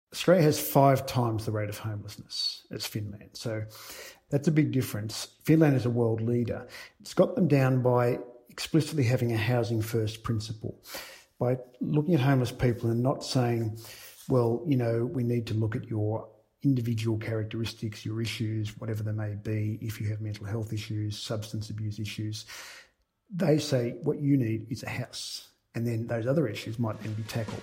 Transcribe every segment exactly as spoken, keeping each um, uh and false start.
Australia has five times the rate of homelessness as Finland. So that's a big difference. Finland is a world leader. It's got them down by explicitly having a housing first principle, by looking at homeless people and not saying, well, you know, we need to look at your individual characteristics, your issues, whatever they may be, if you have mental health issues, substance abuse issues. They say what you need is a house, and then those other issues might then be tackled.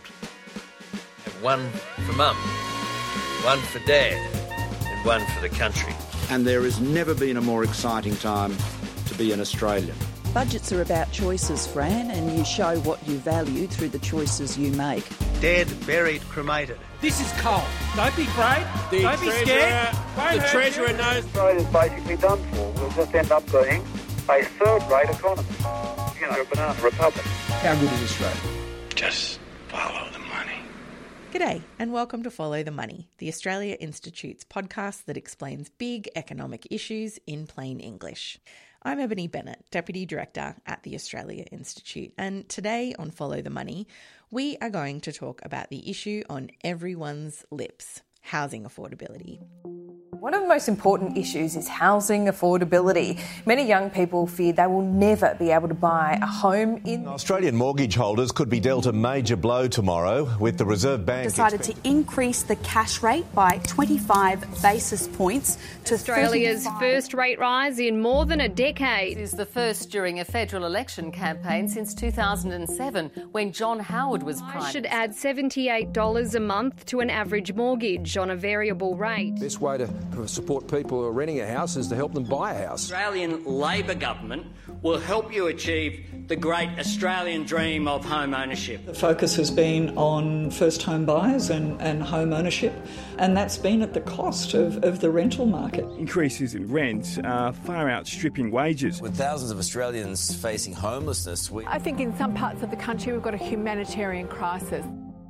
One for mum, one for dad, and one for the country. And there has never been a more exciting time to be an Australian. Budgets are about choices, Fran, and you show what you value through the choices you make. Dead, buried, cremated. This is coal. Don't be afraid. The Don't be treasurer, scared. Won't the treasurer you. knows. Australia's basically done for. We'll just end up being a third-rate economy. You know, a banana republic. How good is Australia? Just follow the money. G'day and welcome to Follow the Money, the Australia Institute's podcast that explains big economic issues in plain English. I'm Ebony Bennett, Deputy Director at the Australia Institute, and today on Follow the Money, we are going to talk about the issue on everyone's lips, housing affordability. One of the most important issues is housing affordability. Many young people fear they will never be able to buy a home in... Australian mortgage holders could be dealt a major blow tomorrow with the Reserve Bank... decided to increase the cash rate by twenty-five basis points to Australia's thirty-five. First rate rise in more than a decade. This is the first during a federal election campaign since two thousand seven, when John Howard was Prime Minister. Should add seventy-eight dollars a month to an average mortgage on a variable rate. Best way to support people who are renting a house is to help them buy a house. Australian Labor government will help you achieve the great Australian dream of home ownership. The focus has been on first home buyers and, and home ownership, and that's been at the cost of, of the rental market. Increases in rent are far outstripping wages. With thousands of Australians facing homelessness, we... I think in some parts of the country we've got a humanitarian crisis.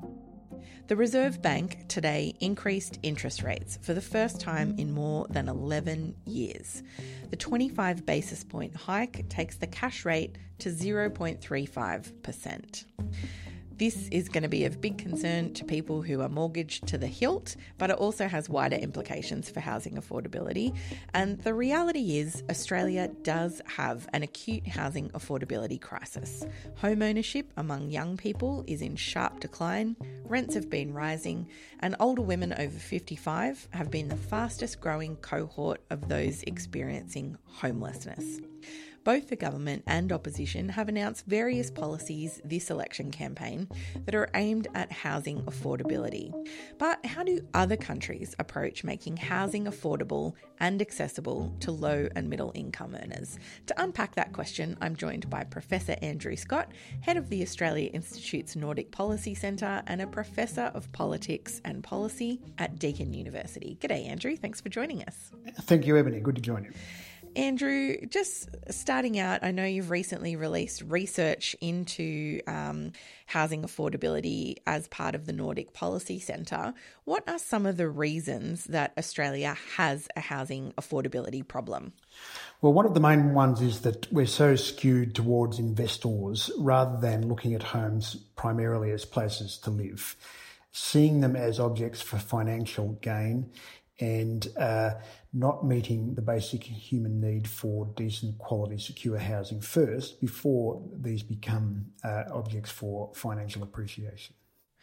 The Reserve Bank today increased interest rates for the first time in more than eleven years. The twenty-five basis point hike takes the cash rate to zero point three five percent. This is going to be of big concern to people who are mortgaged to the hilt, but it also has wider implications for housing affordability. And the reality is Australia does have an acute housing affordability crisis. Home ownership among young people is in sharp decline, rents have been rising, and older women over fifty-five have been the fastest growing cohort of those experiencing homelessness. Both the government and opposition have announced various policies this election campaign that are aimed at housing affordability. But how do other countries approach making housing affordable and accessible to low and middle income earners? To unpack that question, I'm joined by Professor Andrew Scott, head of the Australia Institute's Nordic Policy Centre and a Professor of Politics and Policy at Deakin University. G'day, Andrew. Thanks for joining us. Thank you, Ebony. Good to join you. Andrew, just starting out, I know you've recently released research into um, housing affordability as part of the Nordic Policy Centre. What are some of the reasons that Australia has a housing affordability problem? Well, one of the main ones is that we're so skewed towards investors rather than looking at homes primarily as places to live, seeing them as objects for financial gain and uh, not meeting the basic human need for decent, quality, secure housing first before these become uh, objects for financial appreciation.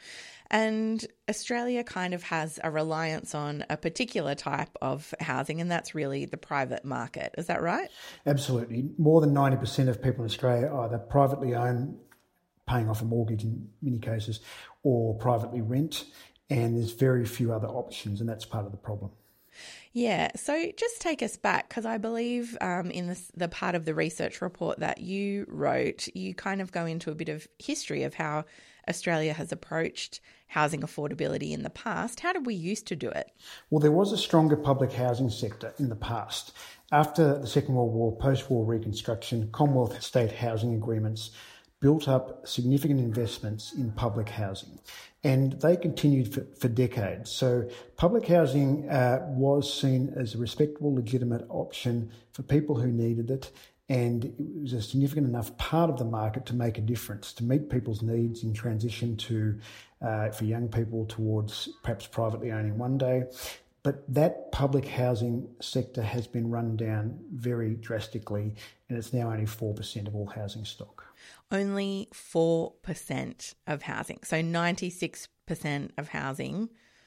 And Australia kind of has a reliance on a particular type of housing, and that's really the private market. Is that right? Absolutely. More than ninety percent of people in Australia either privately own, paying off a mortgage in many cases, or privately rent. And there's very few other options, and that's part of the problem. Yeah, so just take us back, because I believe um, in the, the part of the research report that you wrote, you kind of go into a bit of history of how Australia has approached housing affordability in the past. How did we used to do it? Well, there was a stronger public housing sector in the past. After the Second World War, post-war reconstruction, Commonwealth state housing agreements built up significant investments in public housing, and they continued for, for decades. So public housing uh, was seen as a respectable, legitimate option for people who needed it, And it was a significant enough part of the market to make a difference, to meet people's needs in transition to, uh, for young people towards perhaps privately owning one day. But that public housing sector has been run down very drastically, and it's now only four percent of all housing stock. Only four percent of housing. So ninety-six percent of housing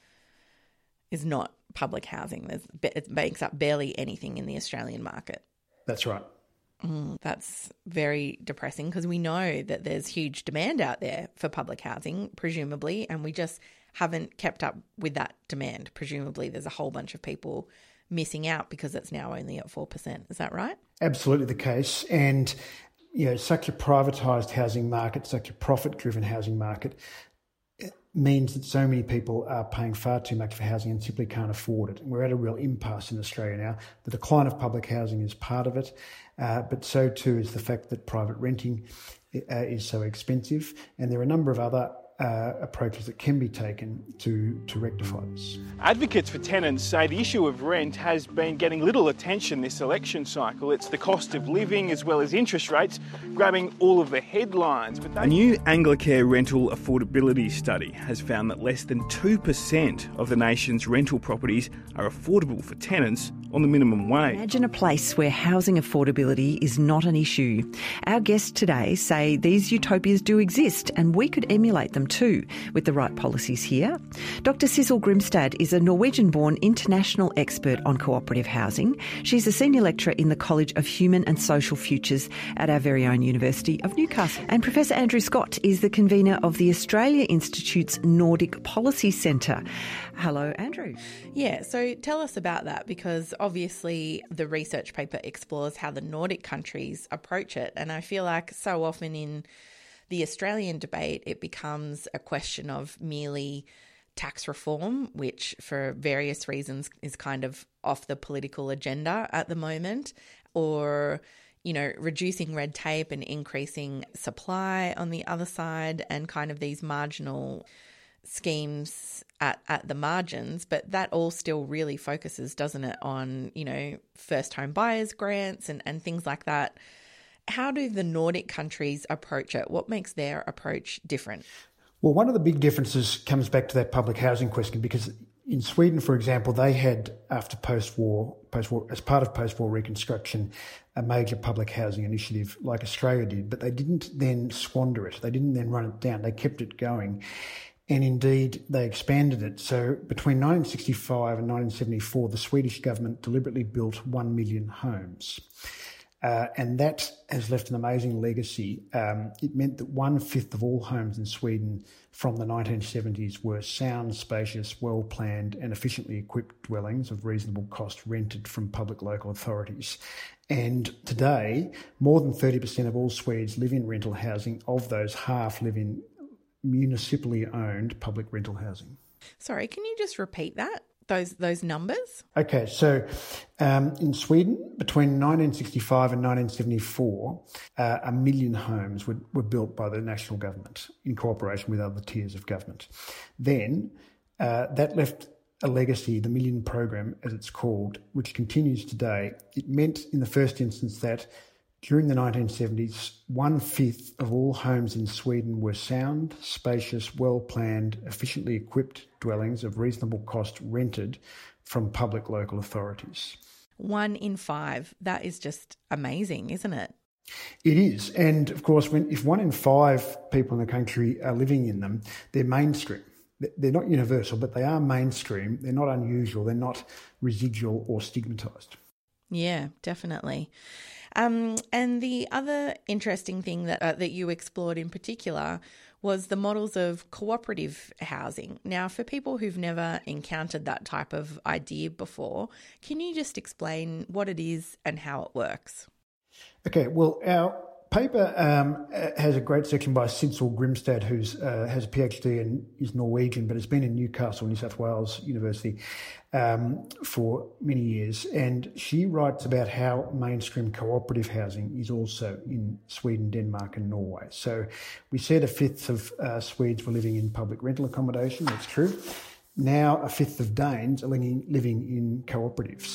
is not public housing. There's, it makes up barely anything in the Australian market. That's right. Mm, that's very depressing because we know that there's huge demand out there for public housing, presumably, and we just haven't kept up with that demand. Presumably there's a whole bunch of people missing out because it's now only at four percent. Is that right? Absolutely the case. And, you know, such a privatised housing market, such a profit-driven housing market means that so many people are paying far too much for housing and simply can't afford it. And we're at a real impasse in Australia now. The decline of public housing is part of it, uh, but so too is the fact that private renting uh, is so expensive. And there are a number of other Uh, approaches that can be taken to, to rectify this. Advocates for tenants say the issue of rent has been getting little attention this election cycle. It's the cost of living as well as interest rates grabbing all of the headlines. But they... A new Anglicare rental affordability study has found that less than two percent of the nation's rental properties are affordable for tenants on the minimum wage. Imagine a place where housing affordability is not an issue. Our guests today say these utopias do exist and we could emulate them too with the right policies here. Doctor Sissel Grimstad is a Norwegian-born international expert on cooperative housing. She's a senior lecturer in the College of Human and Social Futures at our very own University of Newcastle. And Professor Andrew Scott is the convener of the Australia Institute's Nordic Policy Centre. Hello, Andrew. Yeah, so tell us about that, because obviously the research paper explores how the Nordic countries approach it, and I feel like so often in the Australian debate, it becomes a question of merely tax reform, which for various reasons is kind of off the political agenda at the moment, or, you know, reducing red tape and increasing supply on the other side, and kind of these marginal schemes at, at the margins. But that all still really focuses, doesn't it, on, you know, first home buyers grants and, and things like that. How do the Nordic countries approach it? What makes their approach different? Well, one of the big differences comes back to that public housing question, because in Sweden, for example, they had, after post-war, post-war, as part of post-war reconstruction, a major public housing initiative like Australia did, but they didn't then squander it. They didn't then run it down. They kept it going. And indeed, they expanded it. So between nineteen sixty-five and nineteen seventy-four, the Swedish government deliberately built one million homes. Uh, and that has left an amazing legacy. Um, it meant that one-fifth of all homes in Sweden from the nineteen seventies were sound, spacious, well-planned and efficiently equipped dwellings of reasonable cost rented from public local authorities. And today, more than thirty percent of all Swedes live in rental housing. Of those, half live in municipally owned public rental housing. Sorry, can you just repeat that? Those those numbers? Okay, so um, in Sweden, between nineteen sixty-five and nineteen seventy-four, uh, a million homes were, were built by the national government in cooperation with other tiers of government. Then uh, that left a legacy, the Million Program, as it's called, which continues today. It meant in the first instance that during the nineteen seventies, one-fifth of all homes in Sweden were sound, spacious, well-planned, efficiently equipped dwellings of reasonable cost rented from public local authorities. One in five. That is just amazing, isn't it? It is. And, of course, when if one in five people in the country are living in them, they're mainstream. They're not universal, but they are mainstream. They're not unusual. They're not residual or stigmatised. Yeah, definitely. Um, and the other interesting thing that uh, that you explored in particular was the models of cooperative housing. Now, for people who've never encountered that type of idea before, can you just explain what it is and how it works? Okay, well, our paper um, has a great section by Sissel Grimstad, who uh, has a PhD and is Norwegian, but has been in Newcastle, New South Wales University um, for many years. And she writes about how mainstream cooperative housing is also in Sweden, Denmark and Norway. So we said a fifth of uh, Swedes were living in public rental accommodation. That's true. Now a fifth of Danes are living, living in cooperatives.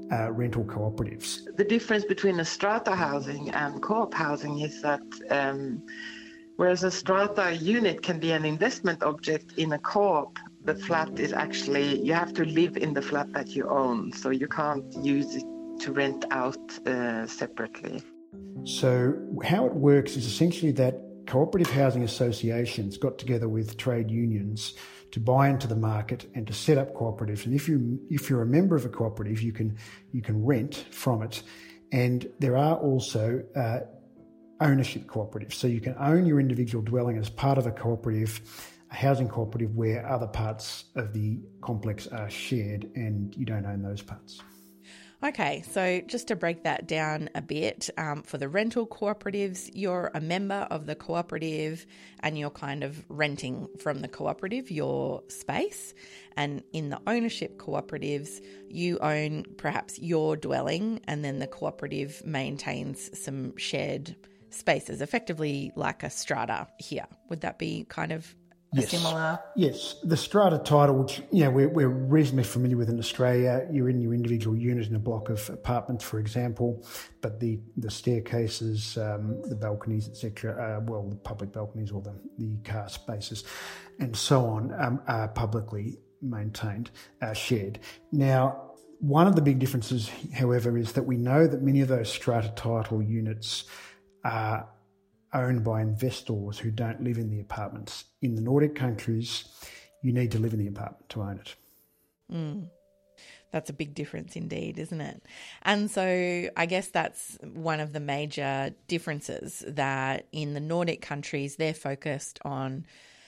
uh, rental cooperatives. The difference between a strata housing and co-op housing is that um, whereas a strata unit can be an investment object, in a co-op, the flat is actually, you have to live in the flat that you own, so you can't use it to rent out uh, separately. So how it works is essentially that cooperative housing associations got together with trade unions to buy into the market and to set up cooperatives. And if you if you're a member of a cooperative, you can you can rent from it. And there are also uh, ownership cooperatives, so you can own your individual dwelling as part of a cooperative, a housing cooperative where other parts of the complex are shared and you don't own those parts. Okay, so just to break that down a bit, um, for the rental cooperatives, you're a member of the cooperative and you're kind of renting from the cooperative your space. And in the ownership cooperatives, you own perhaps your dwelling and then the cooperative maintains some shared spaces, effectively like a strata here. Would that be kind of a Yes. similar? Yes. The strata title, which you know, we're, we're reasonably familiar with in Australia, you're in your individual unit in a block of apartments, for example, but the, the staircases, um, the balconies, et cetera, uh, well, the public balconies or the, the car spaces and so on um, are publicly maintained, uh, shared. Now, one of the big differences, however, is that we know that many of those strata title units are owned by investors who don't live in the apartments. In the Nordic countries, you need to live in the apartment to own it. Mm. That's a big difference indeed, isn't it? And so I guess that's one of the major differences, that in the Nordic countries, they're focused on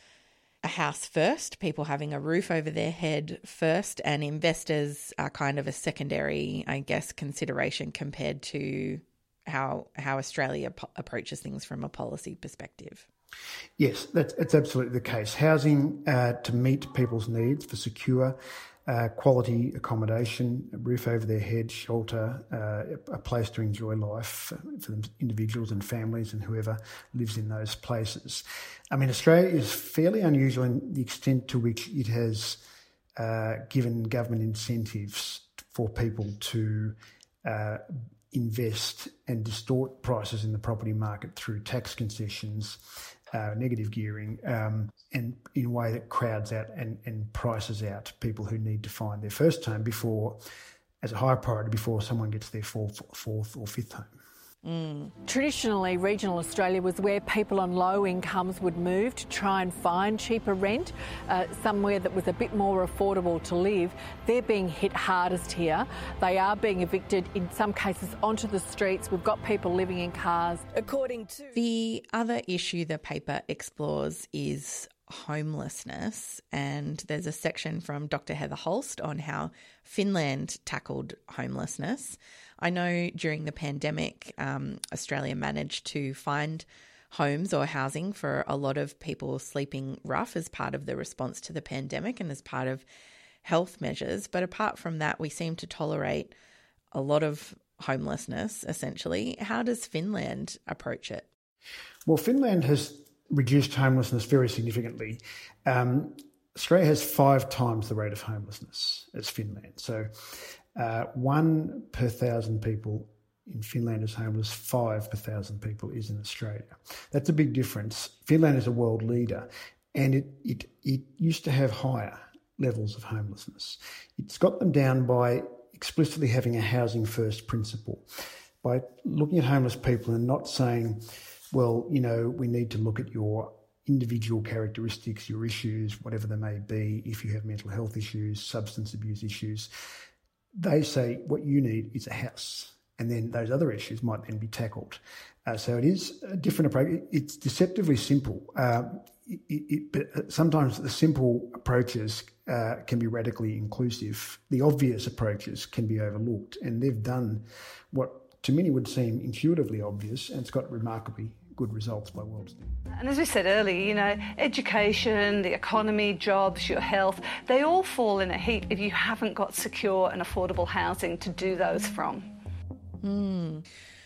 a house first, people having a roof over their head first, and investors are kind of a secondary, I guess, consideration compared to how how Australia po- approaches things from a policy perspective. Yes, that's, that's absolutely the case. Housing uh, to meet people's needs for secure, uh, quality accommodation, a roof over their head, shelter, uh, a place to enjoy life for them, individuals and families and whoever lives in those places. I mean, Australia is fairly unusual in the extent to which it has uh, given government incentives for people to uh, invest and distort prices in the property market through tax concessions, uh, negative gearing, um, and in a way that crowds out and, and prices out people who need to find their first home before, as a high priority, before someone gets their fourth, fourth or fifth home. Mm. Traditionally, regional Australia was where people on low incomes would move to try and find cheaper rent, uh, somewhere that was a bit more affordable to live. They're being hit hardest here. They are being evicted, in some cases, onto the streets. We've got people living in cars. According to... The other issue the paper explores is homelessness, and there's a section from Doctor Heather Holst on how Finland tackled homelessness. I know during the pandemic, um, Australia managed to find homes or housing for a lot of people sleeping rough as part of the response to the pandemic and as part of health measures. But apart from that, we seem to tolerate a lot of homelessness, essentially. How does Finland approach it? Well, Finland has reduced homelessness very significantly. Um, Australia has five times the rate of homelessness as Finland. So uh, one per thousand people in Finland is homeless, five per thousand people is in Australia. That's a big difference. Finland is a world leader, and it, it, it used to have higher levels of homelessness. It's got them down by explicitly having a housing first principle, by looking at homeless people and not saying, well, you know, we need to look at your individual characteristics, your issues, whatever they may be, if you have mental health issues, substance abuse issues. They say what you need is a house, and then those other issues might then be tackled. Uh, so it is a different approach. It's deceptively simple, uh, it, it, but sometimes the simple approaches uh, can be radically inclusive. The obvious approaches can be overlooked, and they've done what to many would seem intuitively obvious, and it's got remarkably good results by world standards. And as we said earlier, you know, education, the economy, jobs, your health, they all fall in a heap if you haven't got secure and affordable housing to do those from. Mm.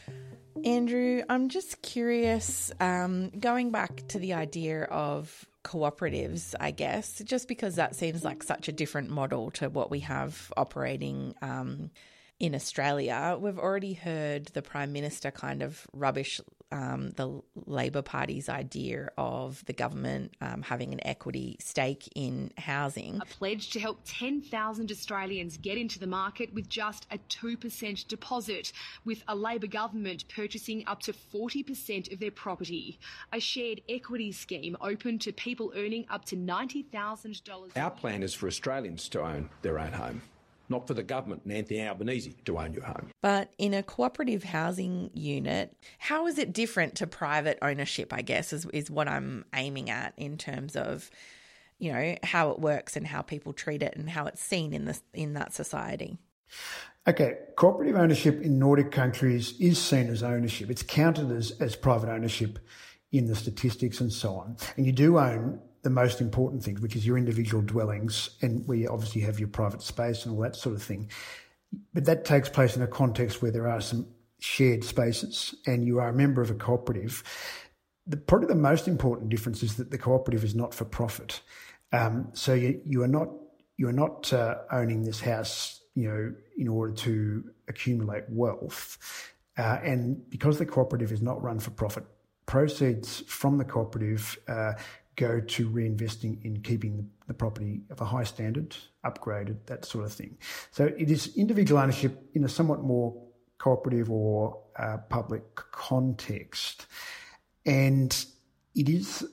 Andrew, I'm just curious, um, going back to the idea of cooperatives, I guess, just because that seems like such a different model to what we have operating um, in Australia. We've already heard the Prime Minister kind of rubbish um, the Labor Party's idea of the government um, having an equity stake in housing. A pledge to help ten thousand Australians get into the market with just a two percent deposit, with a Labor government purchasing up to forty percent of their property. A shared equity scheme open to people earning up to ninety thousand dollars. Our plan is for Australians to own their own home, not for the government and Anthony Albanese to own your home. But in a cooperative housing unit, how is it different to private ownership, I guess, is, is what I'm aiming at in terms of, you know, how it works and how people treat it and how it's seen in this in that society? Okay, cooperative ownership in Nordic countries is seen as ownership. It's counted as, as private ownership in the statistics and so on. And you do own the most important things, which is your individual dwellings, and where you obviously have your private space and all that sort of thing. But that takes place in a context where there are some shared spaces and you are a member of a cooperative. The, probably the most important difference is that the cooperative is not for profit. Um, so you, you are not you are not uh, owning this house, you know, in order to accumulate wealth. Uh, and because the cooperative is not run for profit, proceeds from the cooperative uh, go to reinvesting in keeping the, the property of a high standard, upgraded, that sort of thing. So it is individual ownership in a somewhat more cooperative or uh, public context. And it is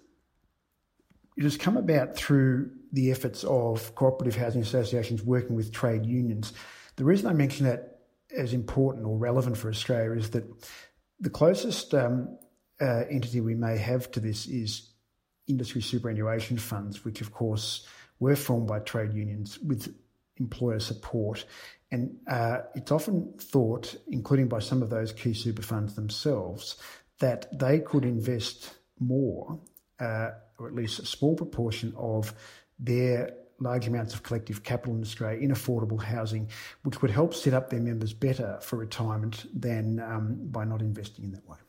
it has come about through the efforts of cooperative housing associations working with trade unions. The reason I mention that as important or relevant for Australia is that the closest um, uh, entity we may have to this is industry superannuation funds, which of course were formed by trade unions with employer support. And uh, it's often thought, including by some of those key super funds themselves, that they could invest more, uh, or at least a small proportion of their large amounts of collective capital in Australia in affordable housing, which would help set up their members better for retirement than um, by not investing in that way.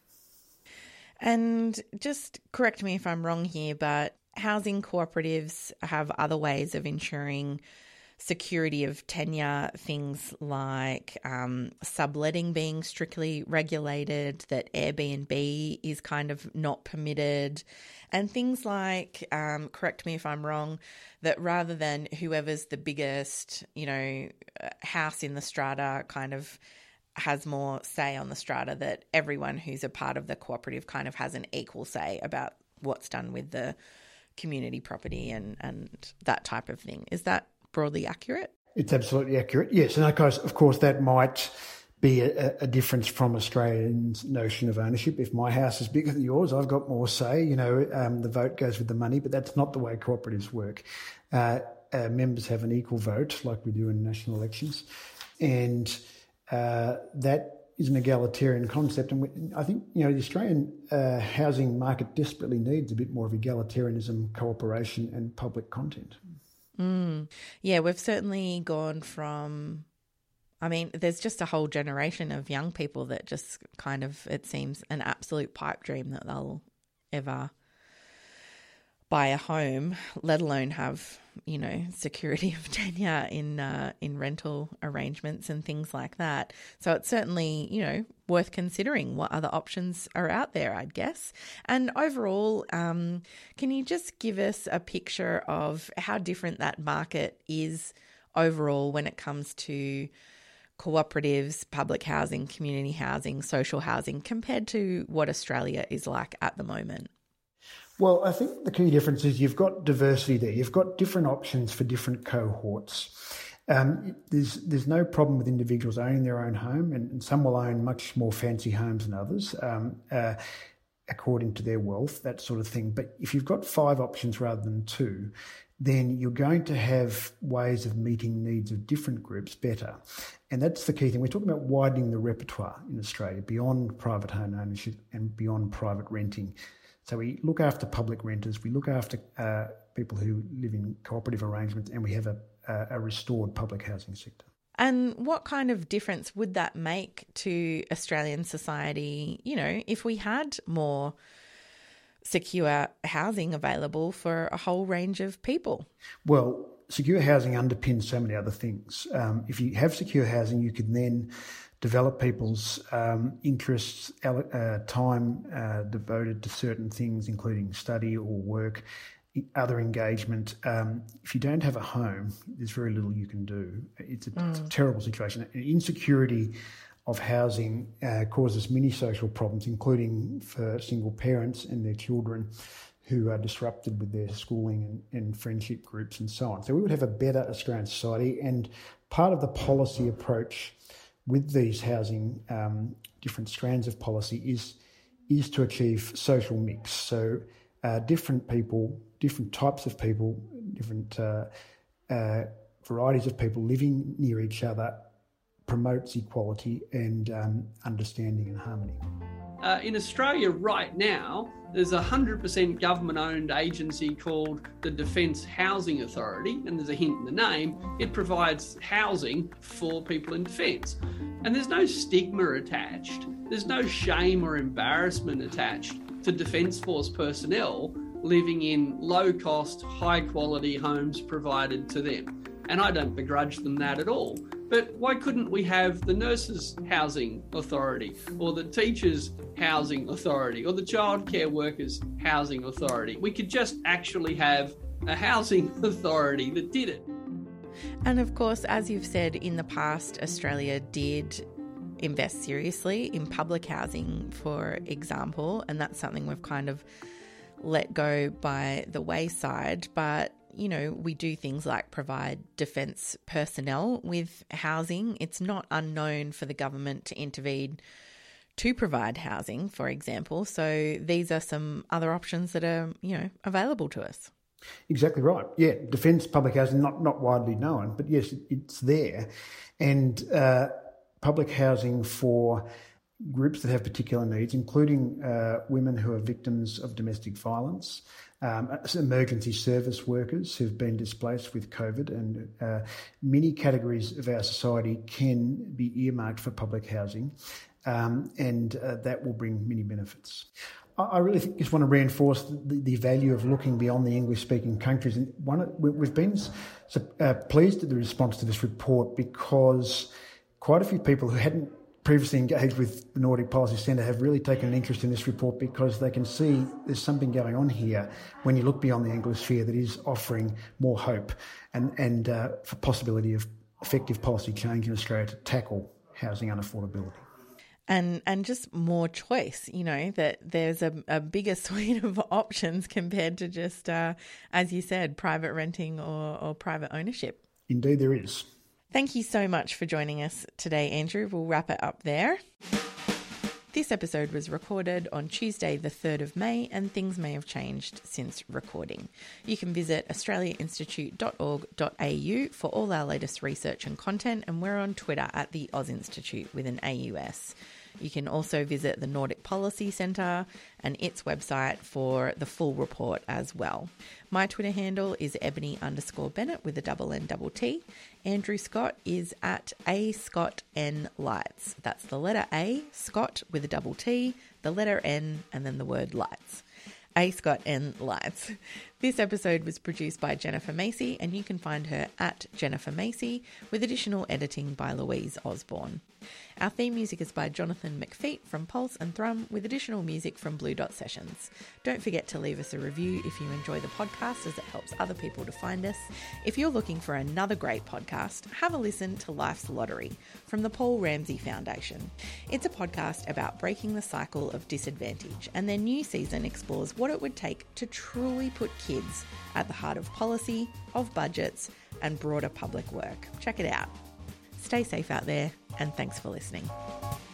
And just correct me if I'm wrong here, but housing cooperatives have other ways of ensuring security of tenure, things like um, subletting being strictly regulated, that Airbnb is kind of not permitted, and things like, um, correct me if I'm wrong, that rather than whoever's the biggest, you know, house in the strata kind of has more say on the strata, that everyone who's a part of the cooperative kind of has an equal say about what's done with the community property and, and that type of thing. Is that broadly accurate? It's absolutely accurate, yes. And of course, of course that might be a, a difference from Australians' notion of ownership. If my house is bigger than yours, I've got more say. You know, um, the vote goes with the money, but that's not the way cooperatives work. Uh, uh, members have an equal vote like we do in national elections. And Uh, that is an egalitarian concept, and we, I think you know the Australian uh, housing market desperately needs a bit more of egalitarianism, cooperation, and public content. Mm. Yeah, we've certainly gone from. I mean, there's just a whole generation of young people that just kind of, it seems, an absolute pipe dream that they'll ever buy a home, let alone have, you know, security of tenure in uh, in rental arrangements and things like that. So it's certainly, you know, worth considering what other options are out there, I'd guess. And overall, um, can you just give us a picture of how different that market is overall when it comes to cooperatives, public housing, community housing, social housing, compared to what Australia is like at the moment? Well, I think the key difference is you've got diversity there. You've got different options for different cohorts. Um, there's there's no problem with individuals owning their own home, and, and some will own much more fancy homes than others, um, uh, according to their wealth, that sort of thing. But if you've got five options rather than two, then you're going to have ways of meeting needs of different groups better. And that's the key thing. We're talking about widening the repertoire in Australia beyond private home ownership and beyond private renting. So we look after public renters, we look after uh, people who live in cooperative arrangements, and we have a, a restored public housing sector. And what kind of difference would that make to Australian society, you know, if we had more secure housing available for a whole range of people? Well, secure housing underpins so many other things. Um, if you have secure housing, you can then develop people's um, interests, uh, time uh, devoted to certain things, including study or work, other engagement. Um, if you don't have a home, there's very little you can do. It's a, mm. it's a terrible situation. Insecurity of housing uh, causes many social problems, including for single parents and their children who are disrupted with their schooling and, and friendship groups and so on. So we would have a better Australian society, and part of the policy approach with these housing um, different strands of policy is is to achieve social mix. So uh, different people, different types of people, different uh, uh, varieties of people living near each other promotes equality and um, understanding and harmony. Uh, in Australia right now, there's a one hundred percent government-owned agency called the Defence Housing Authority, and there's a hint in the name. It provides housing for people in defence. And there's no stigma attached. There's no shame or embarrassment attached to Defence Force personnel living in low-cost, high-quality homes provided to them. And I don't begrudge them that at all. But why couldn't we have the Nurses Housing Authority, or the Teachers Housing Authority, or the Childcare Workers Housing Authority? We could just actually have a housing authority that did it. And of course, as you've said in the past, Australia did invest seriously in public housing, for example, and that's something we've kind of let go by the wayside. But you know, we do things like provide defence personnel with housing. It's not unknown for the government to intervene to provide housing, for example. So these are some other options that are, you know, available to us. Exactly right. Yeah, defence public housing, not, not widely known, but yes, it's there. And uh, public housing for groups that have particular needs, including uh, women who are victims of domestic violence, Um, emergency service workers who've been displaced with COVID, and uh, many categories of our society can be earmarked for public housing, um, and uh, that will bring many benefits. I, I really think, just want to reinforce the, the value of looking beyond the English-speaking countries. And one, we've been so, uh, pleased at the response to this report, because quite a few people who hadn't previously engaged with the Nordic Policy Centre have really taken an interest in this report, because they can see there's something going on here when you look beyond the Anglosphere that is offering more hope and, and uh, for possibility of effective policy change in Australia to tackle housing unaffordability. And and just more choice, you know, that there's a, a bigger suite of options compared to just, uh, as you said, private renting or, or private ownership. Indeed there is. Thank you so much for joining us today, Andrew. We'll wrap it up there. This episode was recorded on Tuesday, the third of May, and things may have changed since recording. You can visit australia institute dot org dot a u for all our latest research and content, and we're on Twitter at the Oz Institute with an A U S. You can also visit the Nordic Policy Centre and its website for the full report as well. My Twitter handle is ebony underscore Bennett with a double N double T. Andrew Scott is at A Scott N Lights. That's the letter A, Scott with a double T, the letter N, and then the word lights. A Scott N Lights. This episode was produced by Jennifer Macy, and you can find her at Jennifer Macy, with additional editing by Louise Osborne. Our theme music is by Jonathan McFeet from Pulse and Thrum, with additional music from Blue Dot Sessions. Don't forget to leave us a review if you enjoy the podcast, as it helps other people to find us. If you're looking for another great podcast, have a listen to Life's Lottery from the Paul Ramsay Foundation. It's a podcast about breaking the cycle of disadvantage, and their new season explores what it would take to truly put kids at the heart of policy, of budgets, and broader public work. Check it out. Stay safe out there, and thanks for listening.